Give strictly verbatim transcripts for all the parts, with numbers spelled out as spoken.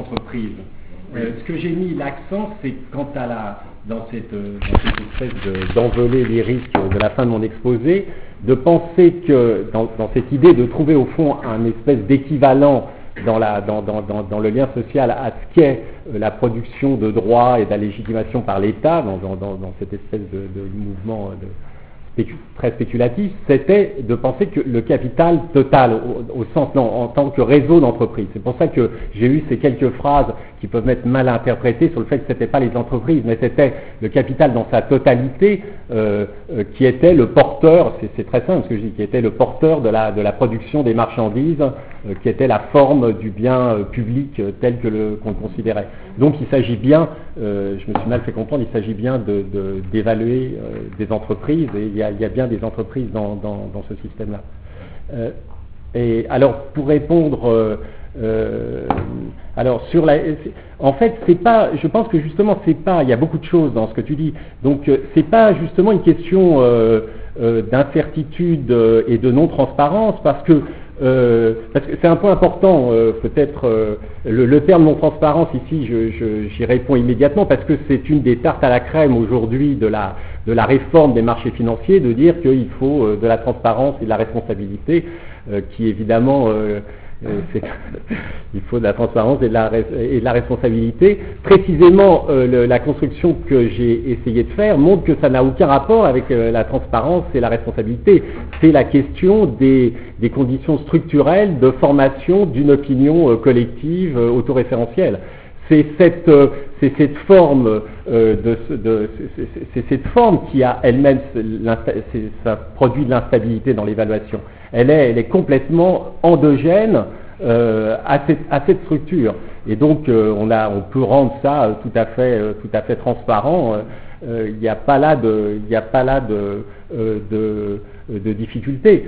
entreprises. Euh, ce que j'ai mis l'accent, c'est quant à la, dans cette, dans cette espèce de, d'envolée lyrique de la fin de mon exposé, de penser que, dans, dans cette idée de trouver au fond un espèce d'équivalent dans, la, dans, dans, dans, dans le lien social à ce qu'est la production de droits et de la légitimation par l'État, dans, dans, dans, dans cette espèce de, de mouvement de, spécu, très spéculatif, c'était de penser que le capital total, au, au sens, non, en tant que réseau d'entreprises. C'est pour ça que j'ai eu ces quelques phrases qui peuvent être mal interprétées sur le fait que ce n'était pas les entreprises, mais c'était le capital dans sa totalité euh, euh, qui était le porteur, c'est, c'est très simple ce que je dis, qui était le porteur de la, de la production des marchandises, euh, qui était la forme du bien euh, public euh, tel que le, qu'on le considérait. Donc il s'agit bien, euh, je me suis mal fait comprendre, il s'agit bien de, de, d'évaluer euh, des entreprises, et il y, a, il y a bien des entreprises dans, dans, dans ce système-là. Euh, et alors pour répondre... Euh, Euh, alors sur la, en fait c'est pas, je pense que justement c'est pas, il y a beaucoup de choses dans ce que tu dis, donc euh, c'est pas justement une question euh, euh, d'incertitude euh, et de non-transparence parce que euh, parce que c'est un point important euh, peut-être euh, le, le terme non-transparence ici je, je, j'y réponds immédiatement parce que c'est une des tartes à la crème aujourd'hui de la de la réforme des marchés financiers de dire qu'il faut euh, de la transparence et de la responsabilité euh, qui évidemment euh, C'est, il faut de la transparence et de la, et de la responsabilité. Précisément, euh, le, la construction que j'ai essayé de faire montre que ça n'a aucun rapport avec euh, la transparence et la responsabilité. C'est la question des, des conditions structurelles de formation d'une opinion euh, collective euh, autoréférentielle. C'est cette, euh, c'est cette forme euh, de, de c'est, c'est, c'est cette forme qui a elle-même ça produit de l'instabilité dans l'évaluation. Elle est, elle est complètement endogène euh, à, cette, à cette structure. Et donc euh, on a, on peut rendre ça euh, tout à fait, euh, tout à fait transparent. Il euh, n'y a pas là de, il n'y a pas là de, euh, de, de difficulté.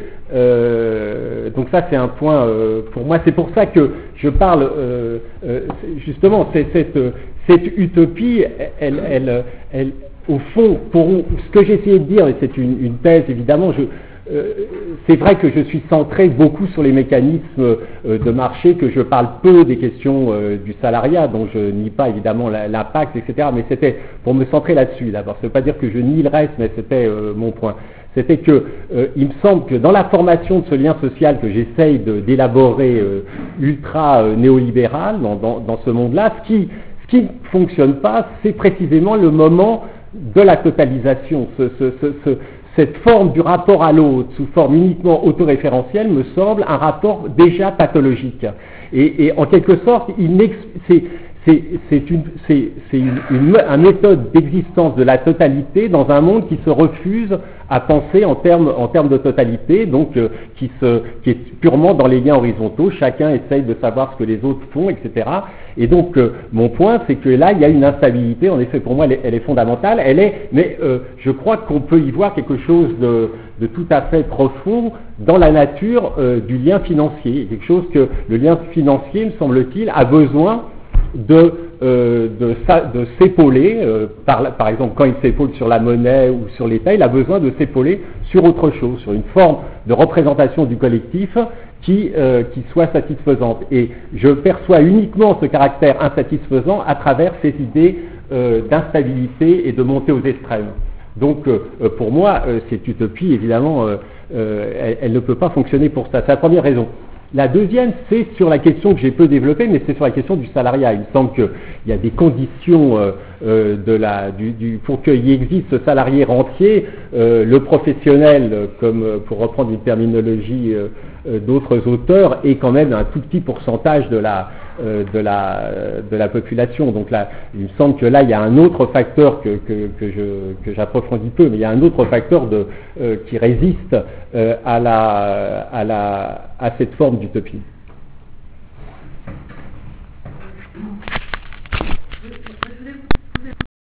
Euh, donc ça c'est un point euh, pour moi. C'est pour ça que je parle euh, euh, justement c'est cette, cette utopie. Elle, elle, elle, au fond, pour ce que j'ai essayé de dire, et c'est une, une thèse évidemment. Je, Euh, c'est vrai que je suis centré beaucoup sur les mécanismes euh, de marché, que je parle peu des questions euh, du salariat, dont je nie pas évidemment la, l'impact, et cetera. Mais c'était pour me centrer là-dessus, d'abord. Ça ne veut pas dire que je nie le reste, mais c'était euh, mon point. C'était que euh, il me semble que dans la formation de ce lien social que j'essaye de, d'élaborer euh, ultra euh, néolibéral dans, dans, dans ce monde-là, ce qui ce qui ne fonctionne pas, c'est précisément le moment de la totalisation. Ce, ce, ce, ce, Cette forme du rapport à l'autre, sous forme uniquement autoréférentielle, me semble un rapport déjà pathologique. Et, et en quelque sorte, il c'est, c'est, c'est, une, c'est, c'est une, une, une méthode d'existence de la totalité dans un monde qui se refuse à penser en termes, en termes de totalité, donc euh, qui, se, qui est purement dans les liens horizontaux, chacun essaye de savoir ce que les autres font, et cetera. Et donc euh, mon point, c'est que là, il y a une instabilité, en effet pour moi elle est, elle est fondamentale, elle est, mais euh, je crois qu'on peut y voir quelque chose de, de tout à fait profond dans la nature euh, du lien financier, quelque chose que le lien financier, me semble-t-il, a besoin de, euh, de, de s'épauler, euh, par, par exemple quand il s'épaule sur la monnaie ou sur l'État, il a besoin de s'épauler sur autre chose, sur une forme de représentation du collectif qui, euh, qui soit satisfaisante. Et je perçois uniquement ce caractère insatisfaisant à travers ces idées euh, d'instabilité et de montée aux extrêmes. Donc euh, pour moi, euh, cette utopie, évidemment, euh, euh, elle, elle ne peut pas fonctionner pour ça. C'est la première raison. La deuxième, c'est sur la question que j'ai peu développée, mais c'est sur la question du salariat. Il me semble qu'il y a des conditions euh, euh, de la, du, du, pour qu'il existe ce salarié rentier, euh, le professionnel, comme euh, pour reprendre une terminologie euh, euh, d'autres auteurs, est quand même un tout petit pourcentage de la, euh, de la, de la population. Donc là, il me semble que là, il y a un autre facteur que, que, que, je, que j'approfondis peu, mais il y a un autre facteur de, euh, qui résiste euh, à, la, à, la, à cette forme d'utopie.